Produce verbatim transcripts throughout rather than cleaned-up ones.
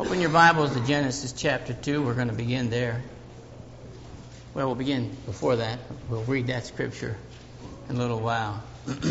Open your Bibles to Genesis chapter two. We're going to begin there. Well, we'll begin before that. We'll read that scripture in a little while.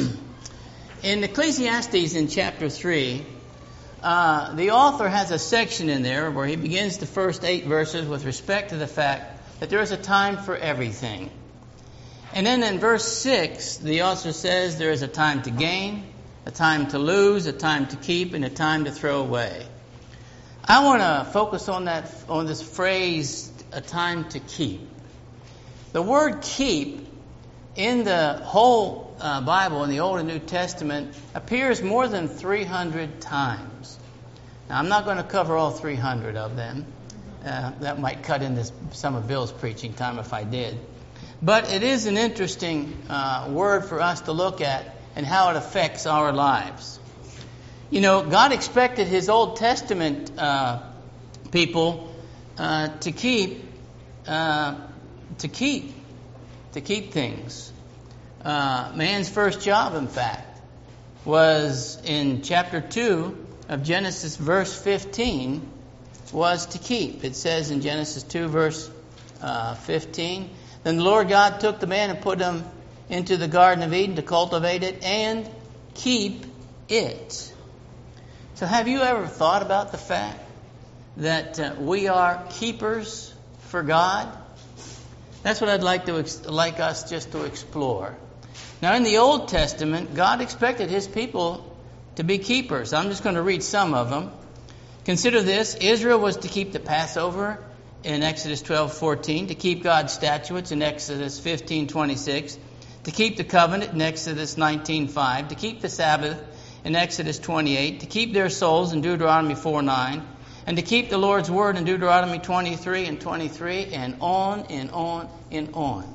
In Ecclesiastes in chapter three, uh, the author has a section in there where he begins the first eight verses with respect to the fact that there is a time for everything. And then in verse six, the author says there is a time to gain, a time to lose, a time to keep, and a time to throw away. I want to focus on that, on this phrase, a time to keep. The word keep in the whole uh, Bible, in the Old and New Testament, appears more than three hundred times. Now, I'm not going to cover all three hundred of them. Uh, that might cut into some of Bill's preaching time if I did. But it is an interesting uh, word for us to look at and how it affects our lives. You know, God expected His Old Testament uh, people uh, to keep, uh, to keep, to keep things. Uh, man's first job, in fact, was in chapter two of Genesis, verse fifteen, was to keep. It says in Genesis two, verse uh, fifteen, "Then the Lord God took the man and put him into the Garden of Eden to cultivate it and keep it." So have you ever thought about the fact that uh, we are keepers for God? That's what I'd like to ex- like us just to explore. Now, in the Old Testament, God expected His people to be keepers. I'm just going to read some of them. Consider this: Israel was to keep the Passover in Exodus twelve fourteen, to keep God's statutes in Exodus fifteen twenty-six, to keep the covenant in Exodus nineteen five, to keep the Sabbath in Exodus twenty-eight, to keep their souls in Deuteronomy four nine, and to keep the Lord's word in Deuteronomy twenty-three and twenty-three, and on and on and on.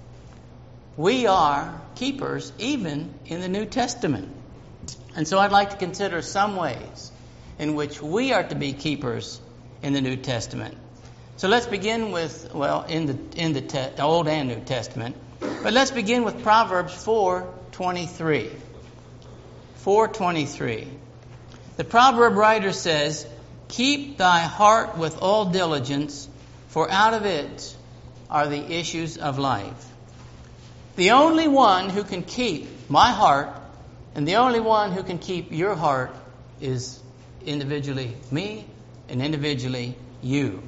We are keepers even in the New Testament. And so I'd like to consider some ways in which we are to be keepers in the New Testament. So let's begin with, well, in the in the te- Old and New Testament. But let's begin with Proverbs four twenty-three. four twenty-three. The proverb writer says, "Keep thy heart with all diligence, for out of it are the issues of life." The only one who can keep my heart and the only one who can keep your heart is individually me and individually you.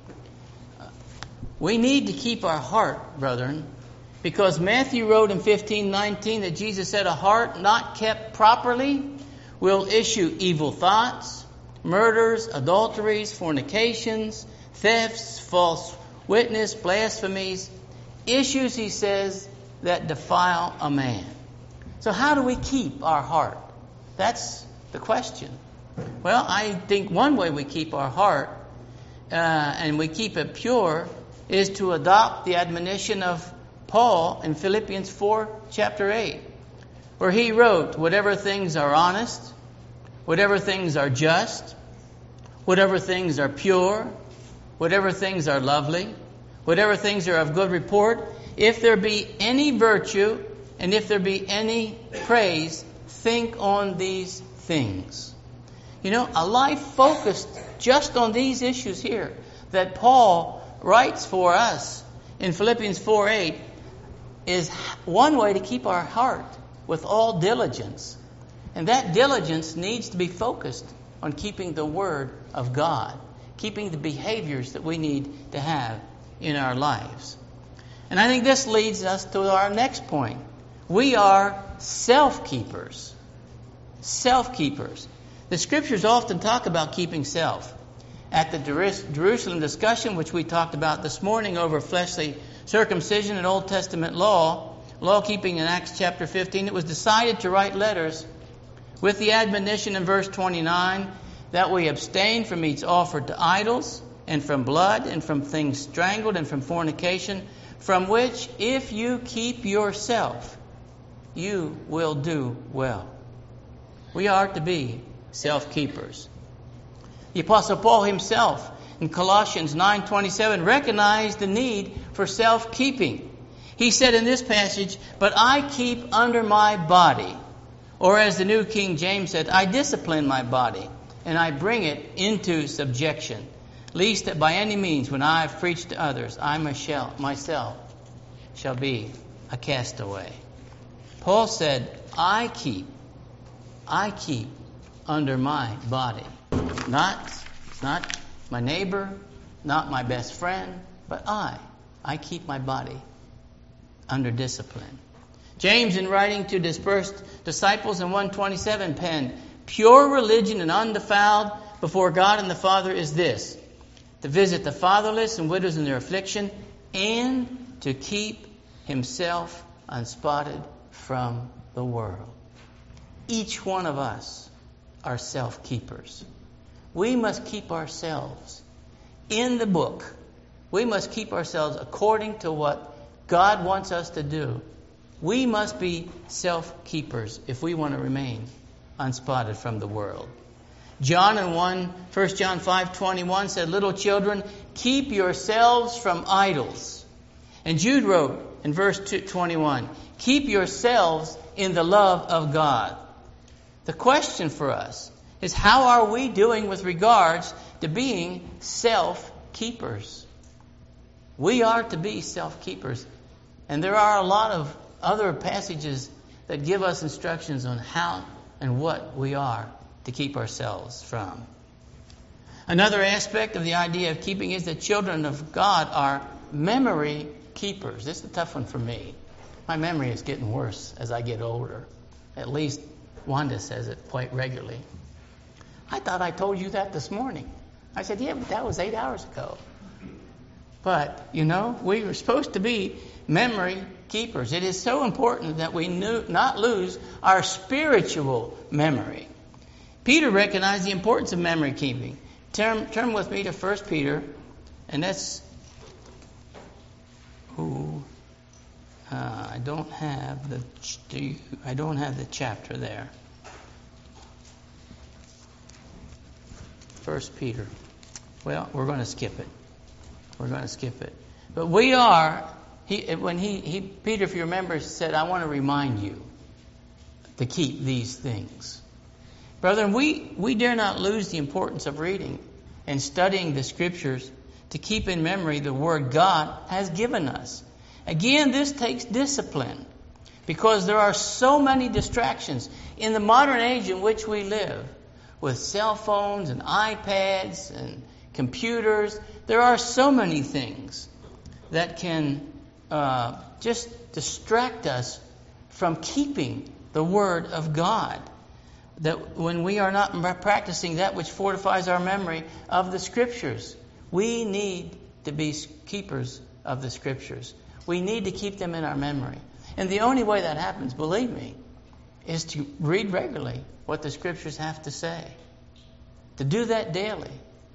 We need to keep our heart, brethren, because Matthew wrote in fifteen nineteen that Jesus said, "A heart not kept properly will issue evil thoughts, murders, adulteries, fornications, thefts, false witness, blasphemies." Issues, he says, that defile a man. So how do we keep our heart? That's the question. Well, I think one way we keep our heart uh, and we keep it pure is to adopt the admonition of Paul in Philippians four, chapter eight, where he wrote, "Whatever things are honest, whatever things are just, whatever things are pure, whatever things are lovely, whatever things are of good report, if there be any virtue and if there be any praise, think on these things." You know, a life focused just on these issues here that Paul writes for us in Philippians four eight is one way to keep our heart with all diligence. And that diligence needs to be focused on keeping the Word of God, keeping the behaviors that we need to have in our lives. And I think this leads us to our next point. We are self-keepers. Self-keepers. The Scriptures often talk about keeping self. At the Jerusalem discussion, which we talked about this morning over fleshly circumcision and Old Testament law, law keeping in Acts chapter fifteen, it was decided to write letters with the admonition in verse twenty-nine that we abstain from meats offered to idols, and from blood, and from things strangled, and from fornication, from which if you keep yourself, you will do well. We are to be self-keepers. The Apostle Paul himself in Colossians nine twenty-seven recognized the need for self-keeping. He said in this passage, "But I keep under my body," or as the New King James said, "I discipline my body, and I bring it into subjection, lest that by any means, when I have preached to others, I myself shall be a castaway. Paul said, I keep, I keep under my body. Not, not my neighbor, not my best friend, but I. I keep my body under discipline. James, in writing to dispersed disciples in one twenty-seven, penned, pure religion and undefiled before God and the Father is this, to visit the fatherless and widows in their affliction, and to keep himself unspotted from the world. Each one of us are self-keepers. We must keep ourselves in the book. We must keep ourselves according to what God wants us to do. We must be self-keepers if we want to remain unspotted from the world. John in one, First John five twenty-one said, little children, keep yourselves from idols. And Jude wrote in verse twenty-one, keep yourselves in the love of God. The question for us is, how are we doing with regards to being self-keepers? We are to be self-keepers. And there are a lot of other passages that give us instructions on how and what we are to keep ourselves from. Another aspect of the idea of keeping is that children of God are memory keepers. This is a tough one for me. My memory is getting worse as I get older. At least Wanda says it quite regularly. I thought I told you that this morning. I said, yeah, but that was eight hours ago. But, you know, we were supposed to be memory keepers. It is so important that we knew, not lose our spiritual memory. Peter recognized the importance of memory keeping. Turn, turn with me to First Peter, and that's... Ooh, uh, I don't have the I don't have the chapter there. First Peter. Well, we're going to skip it. We're going to skip it. But we are. He when he, he Peter, if you remember, said, "I want to remind you to keep these things." Brethren, we, we dare not lose the importance of reading and studying the Scriptures to keep in memory the Word God has given us. Again, this takes discipline because there are so many distractions in the modern age in which we live with cell phones and iPads and computers. There are so many things that can uh, just distract us from keeping the Word of God. That when we are not practicing that which fortifies our memory of the Scriptures, we need to be keepers of the Scriptures. We need to keep them in our memory. And the only way that happens, believe me, is to read regularly what the Scriptures have to say. To do that daily.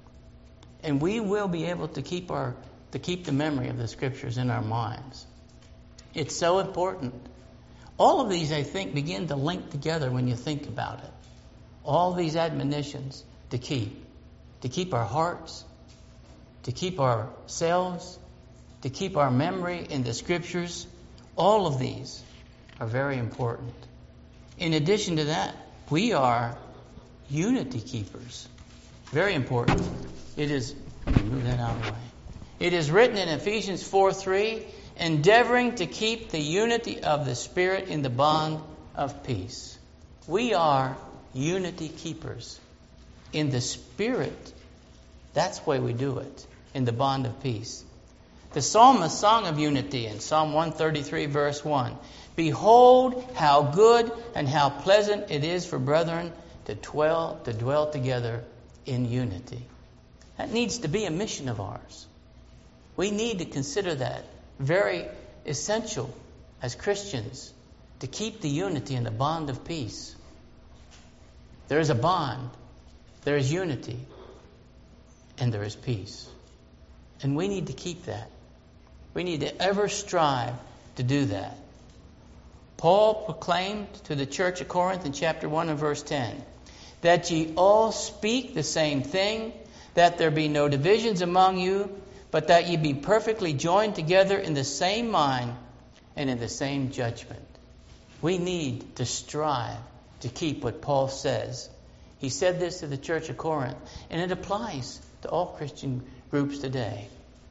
And we will be able to keep our to keep the memory of the Scriptures in our minds. It's so important. All of these, I think, begin to link together when you think about it. All these admonitions to keep. To keep our hearts. To keep ourselves. To keep our memory in the Scriptures. All of these are very important. In addition to that, we are unity keepers. Very important. It is, move that out of the way. It is written in Ephesians four three, endeavoring to keep the unity of the Spirit in the bond of peace. We are unity keepers. In the Spirit, that's the way we do it, in the bond of peace. The psalmist song of unity in Psalm one thirty-three, verse one. Behold, how good and how pleasant it is for brethren to dwell, to dwell together in unity. That needs to be a mission of ours. We need to consider that very essential as Christians to keep the unity and the bond of peace. There is a bond, there is unity, and there is peace. And we need to keep that. We need to ever strive to do that. Paul proclaimed to the church of Corinth in chapter one and verse ten, that ye all speak the same thing, that there be no divisions among you, but that ye be perfectly joined together in the same mind and in the same judgment. We need to strive to keep what Paul says He said this to the church of Corinth, and it applies to all Christian groups today.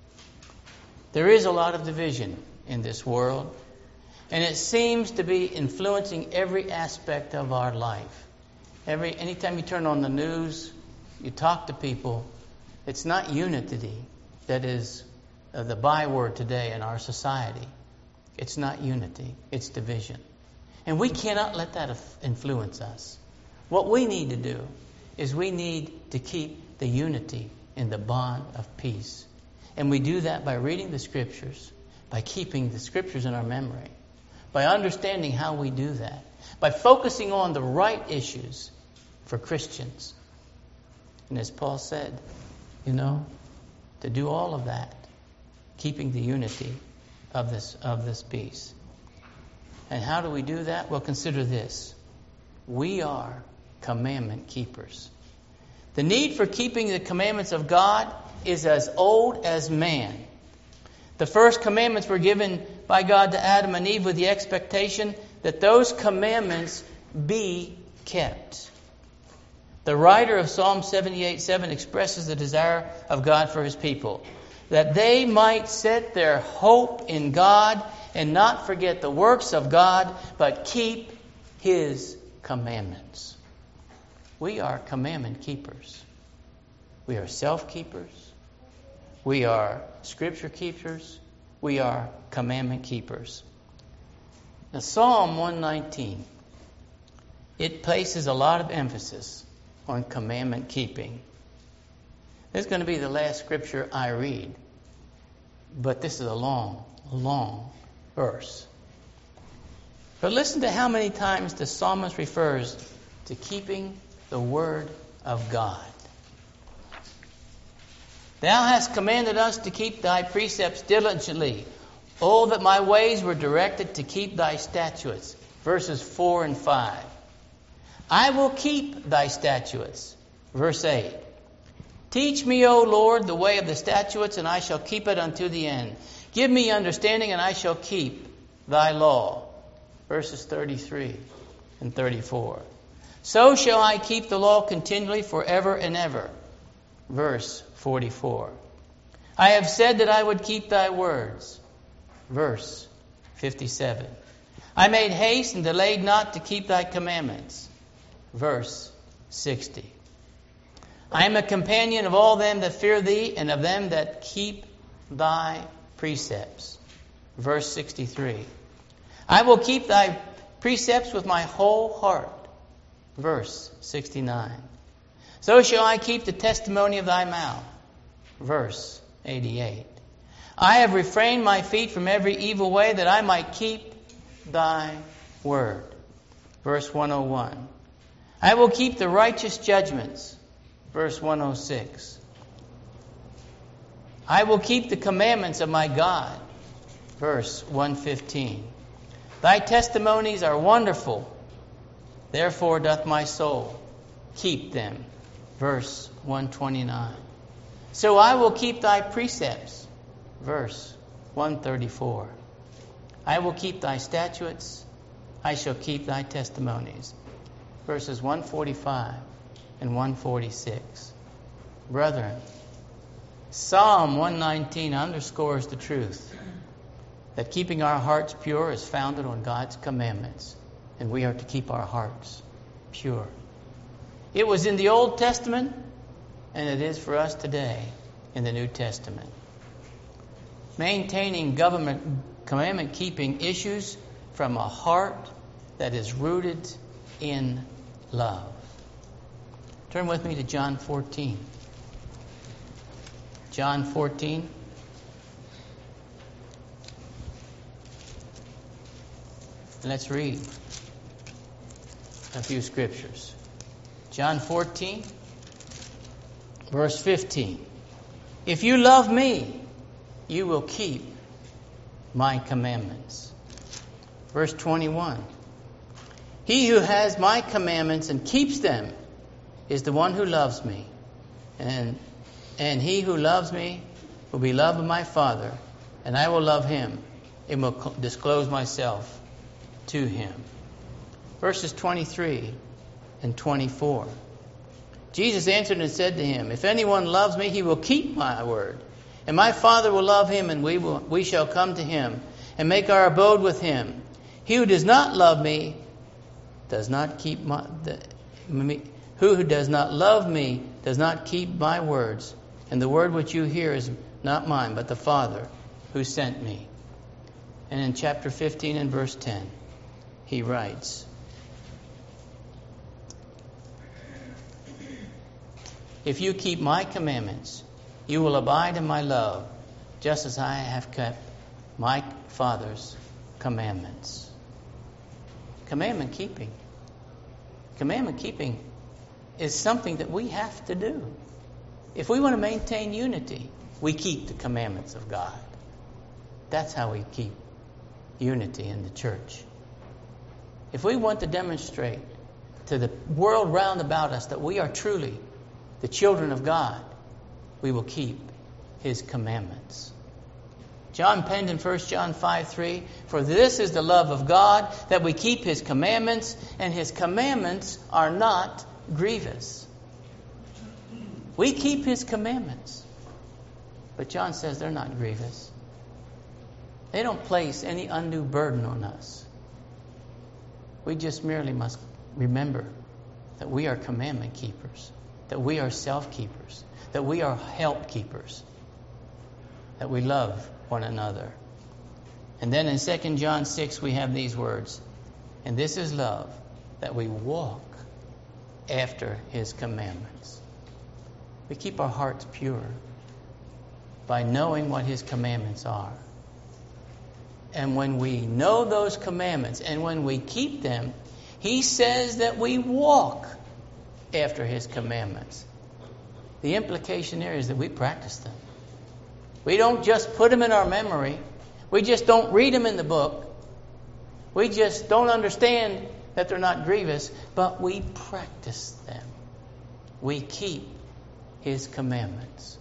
There is a lot of division in this world, and it seems to be influencing every aspect of our life. Every anytime you turn on the news, you talk to people, it's not unity that is uh, the byword today in our society. It's not unity, it's division. And we cannot let that influence us. What we need to do is we need to keep the unity in the bond of peace. And we do that by reading the Scriptures, by keeping the Scriptures in our memory, by understanding how we do that, by focusing on the right issues for Christians. And as Paul said, you know, to do all of that, keeping the unity of this of this peace. And how do we do that? Well, consider this. We are commandment keepers. The need for keeping the commandments of God is as old as man. The first commandments were given by God to Adam and Eve with the expectation that those commandments be kept. The writer of Psalm seventy-eight seven expresses the desire of God for His people, that they might set their hope in God and not forget the works of God, but keep His commandments. We are commandment keepers. We are self-keepers. We are scripture keepers. We are commandment keepers. Now, Psalm one nineteen, it places a lot of emphasis on commandment keeping. This is going to be the last scripture I read, but this is a long, long verse. But listen to how many times the psalmist refers to keeping the word of God. Thou hast commanded us to keep thy precepts diligently. Oh, that my ways were directed to keep thy statutes. Verses four and five. I will keep thy statutes. Verse eight. Teach me, O Lord, the way of the statutes, and I shall keep it unto the end. Give me understanding, and I shall keep thy law. Verses thirty-three and thirty-four. So shall I keep the law continually forever and ever. Verse forty-four. I have said that I would keep thy words. Verse fifty-seven. I made haste and delayed not to keep thy commandments. Verse sixty. I am a companion of all them that fear thee, and of them that keep thy precepts. Verse sixty-three. I will keep thy precepts with my whole heart. Verse sixty-nine. So shall I keep the testimony of thy mouth. Verse eighty-eight. I have refrained my feet from every evil way, that I might keep thy word. Verse one oh one. I will keep the righteous judgments. Verse one oh six. I will keep the commandments of my God. Verse one fifteen. Thy testimonies are wonderful. Therefore doth my soul keep them. Verse one twenty-nine. So I will keep thy precepts. Verse one thirty-four. I will keep thy statutes. I shall keep thy testimonies. Verses one forty-five and one forty-six. Brethren, Psalm one nineteen underscores the truth that keeping our hearts pure is founded on God's commandments, and we are to keep our hearts pure. It was in the Old Testament, and it is for us today in the New Testament. Maintaining government commandment keeping issues from a heart that is rooted in love. Turn with me to John fourteen. John fourteen. Let's read a few scriptures. John fourteen, verse fifteen. If you love me, you will keep my commandments. Verse twenty-one. He who has my commandments and keeps them is the one who loves me. And, and he who loves me will be loved of my Father, and I will love him and will disclose myself to him. Verses twenty-three and twenty-four. Jesus answered and said to him, If anyone loves me, he will keep my word. And my Father will love him, and we will we shall come to him and make our abode with him. He who does not love me does not keep my the, me, who who does not love me does not keep my words. And the word which you hear is not mine, but the Father who sent me. And in chapter fifteen and verse ten, he writes, If you keep my commandments, you will abide in my love, just as I have kept my Father's commandments. Commandment keeping. Commandment keeping is something that we have to do. If we want to maintain unity, we keep the commandments of God. That's how we keep unity in the church. If we want to demonstrate to the world round about us that we are truly the children of God, we will keep his commandments. John penned in First John five three, For this is the love of God, that we keep his commandments, and his commandments are not grievous. We keep his commandments. But John says they're not grievous. They don't place any undue burden on us. We just merely must remember that we are commandment keepers, that we are self-keepers, that we are help keepers, that we love one another. And then in Second John six we have these words, And this is love, that we walk after his commandments. We keep our hearts pure by knowing what his commandments are. And when we know those commandments and when we keep them, he says that we walk after his commandments. The implication there is that we practice them. We don't just put them in our memory. We just don't read them in the book. We just don't understand that they're not grievous, but we practice them. We keep his commandments.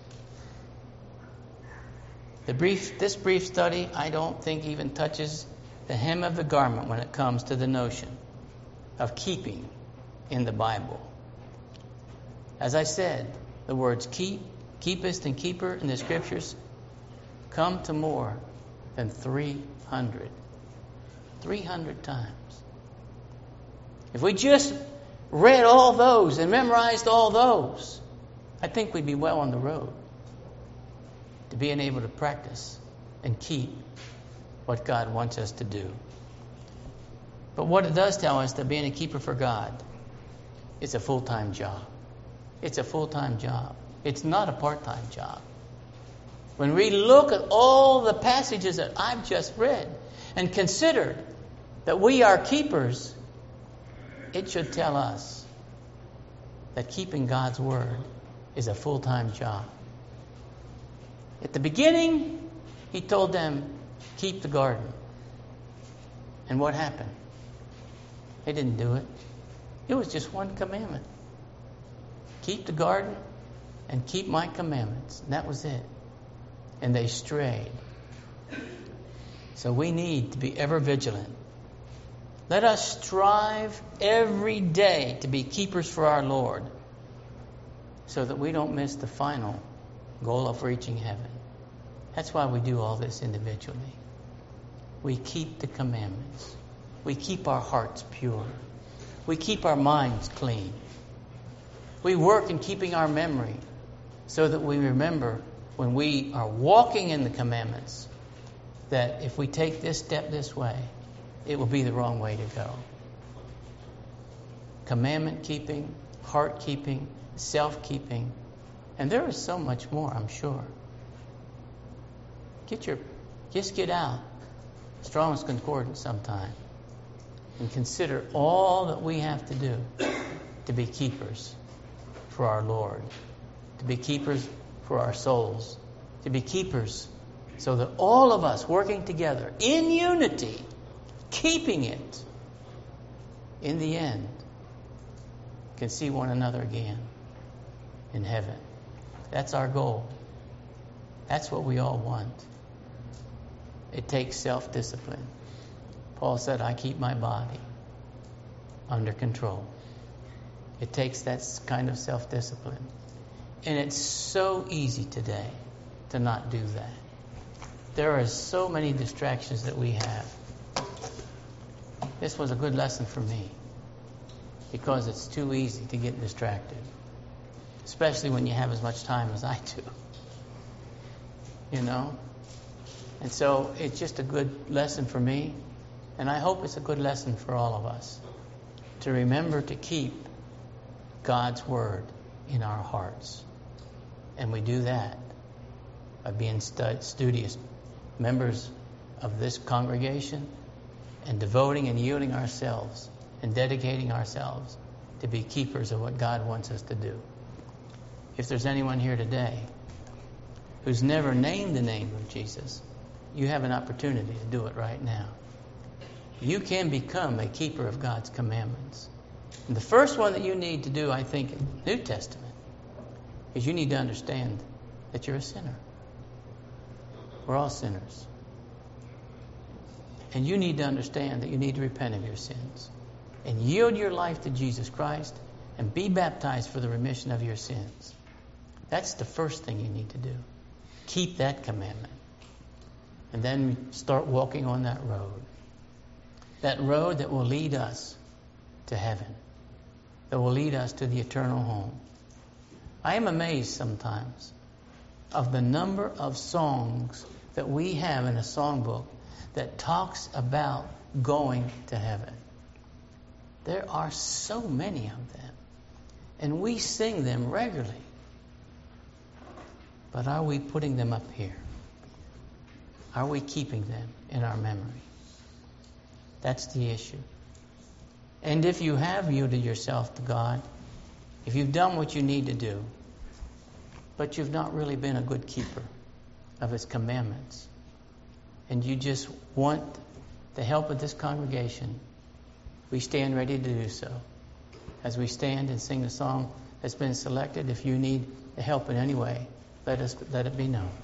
The brief, this brief study, I don't think even touches the hem of the garment when it comes to the notion of keeping in the Bible. As I said, the words keep, keepest, and keeper in the Scriptures come to more than three hundred. three hundred times. If we just read all those and memorized all those, I think we'd be well on the road to being able to practice and keep what God wants us to do. But what it does tell us, that being a keeper for God is a full-time job. It's a full-time job. It's not a part-time job. When we look at all the passages that I've just read and considered that we are keepers, it should tell us that keeping God's word is a full-time job. At the beginning, he told them, keep the garden. And what happened? They didn't do it. It was just one commandment. Keep the garden and keep my commandments. And that was it. And they strayed. So we need to be ever vigilant. Let us strive every day to be keepers for our Lord, so that we don't miss the final goal of reaching heaven. That's why we do all this individually. We keep the commandments. We keep our hearts pure. We keep our minds clean. We work in keeping our memory so that we remember when we are walking in the commandments that if we take this step this way, it will be the wrong way to go. Commandment keeping, heart keeping, self keeping, and there is so much more, I'm sure. Get your, just get out Strong's Concordance sometime and consider all that we have to do to be keepers for our Lord, to be keepers for our souls, to be keepers so that all of us working together in unity, keeping it, in the end, can see one another again in heaven. That's our goal. That's what we all want. It takes self-discipline. Paul said, I keep my body under control. It takes that kind of self-discipline. And it's so easy today to not do that. There are so many distractions that we have. This was a good lesson for me because it's too easy to get distracted, especially when you have as much time as I do. You know? And so it's just a good lesson for me, and I hope it's a good lesson for all of us to remember to keep God's Word in our hearts. And we do that by being stud- studious members of this congregation and devoting and yielding ourselves and dedicating ourselves to be keepers of what God wants us to do. If there's anyone here today who's never named the name of Jesus, you have an opportunity to do it right now. You can become a keeper of God's commandments. And the first one that you need to do, I think, in the New Testament, is you need to understand that you're a sinner. We're all sinners. And you need to understand that you need to repent of your sins and yield your life to Jesus Christ and be baptized for the remission of your sins. That's the first thing you need to do. Keep that commandment. And then start walking on that road. That road that will lead us to heaven. That will lead us to the eternal home. I am amazed sometimes of the number of songs that we have in a songbook that talks about going to heaven. There are so many of them. And we sing them regularly. But are we putting them up here? Are we keeping them in our memory? That's the issue. And if you have yielded yourself to God, if you've done what you need to do, but you've not really been a good keeper of His commandments, and you just want the help of this congregation, we stand ready to do so. As we stand and sing the song that's been selected, if you need the help in any way, let us let it be known.